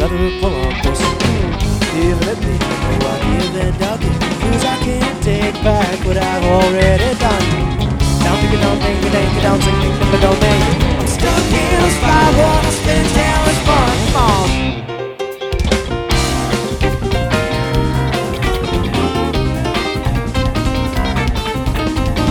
another full-on person. Even at me, I know I give and I'll give, 'cause I can't take back what I've already done. Down, take it down, take it down, sing, but don't